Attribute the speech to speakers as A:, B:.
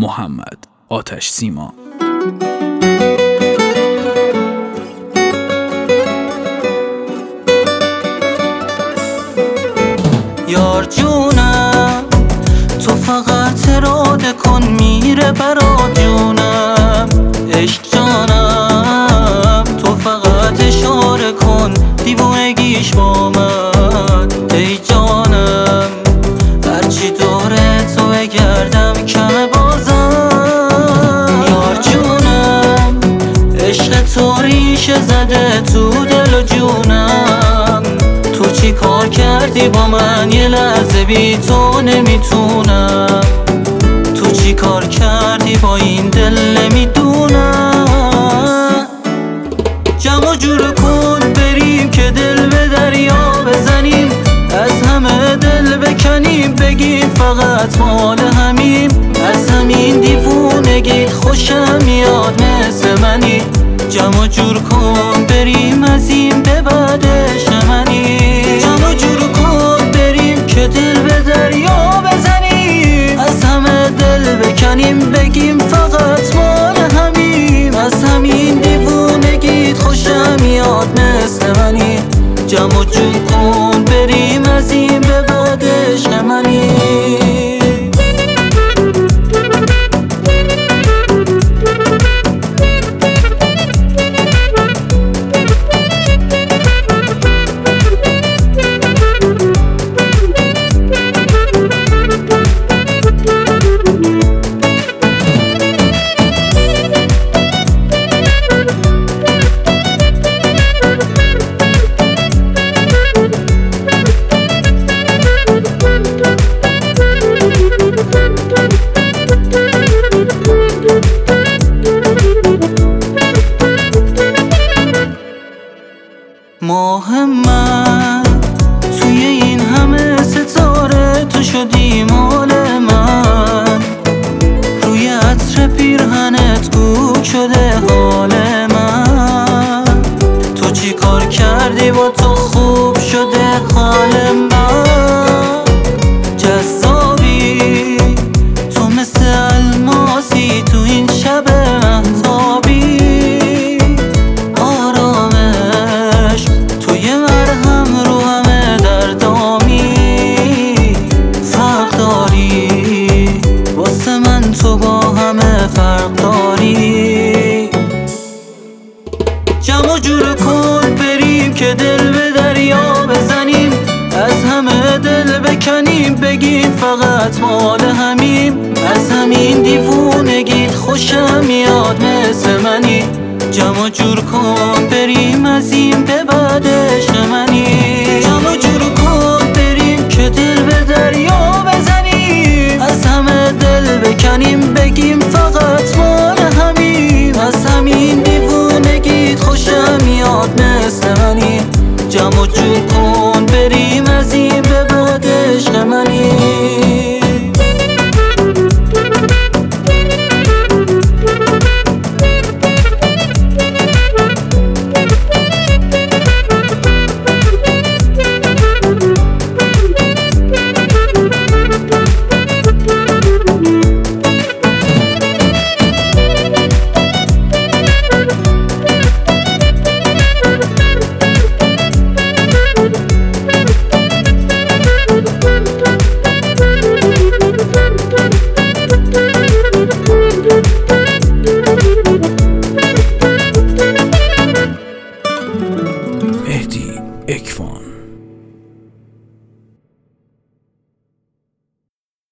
A: محمد آتش سیما.
B: یار جونم تو فقط اراده کن، میره برات جونم. عشق جانم تو فقط اشاره کن، دیوونگیش با من. ای جانم هرچی داره تو بگردم کمه بازم. یار جونم عشق تو ریشه زده تو دل و جونم. تو چی کار کردی با من، یه لحظه بی تو نمیتونم. تو چی کار کردی با این دل نمیدونم. جمع جور کن بریم که دل به دریا بزنیم، از همه دل بکنیم، بگیم فقط مال همیم. از همین دیوونگیت خوشم میاد مثل منی. جمع جور کن بریم از این به بعدش منی. جمع جور کن بریم که دل به دریا بزنیم، از همه دل بکنیم، بگیم فقط مال همیم. از همین دیوونگیت خوشم میاد مثل منی. جمع جور کن بریم از این به بعدش منی. ماه من توی این همه ستاره، تو شدی مال من. روی عطر پیرهنت گوک شده حال من. تو چی کار کردی با تو خوب شده حال من. جذابی تو مثل الماسی تو این شب مهتابی. تو با همه فرق داری. جمع جور کن بریم که دل به دریا بزنیم، از همه دل بکنیم، بگیم فقط مال همیم. از همین دیوونگیت خوشم میاد مثل منی. جمع جور کن بریم از این به بعدش منی. جمع جور کن بریم که دل به دریا بزنیم، از همه دل بکنیم، بگیم فقط مال همیم. از همین دیوونگیت خوشم میاد مثل منی. جمع جور کن بریم از این به بعدش منی.
A: مهدی اکوان.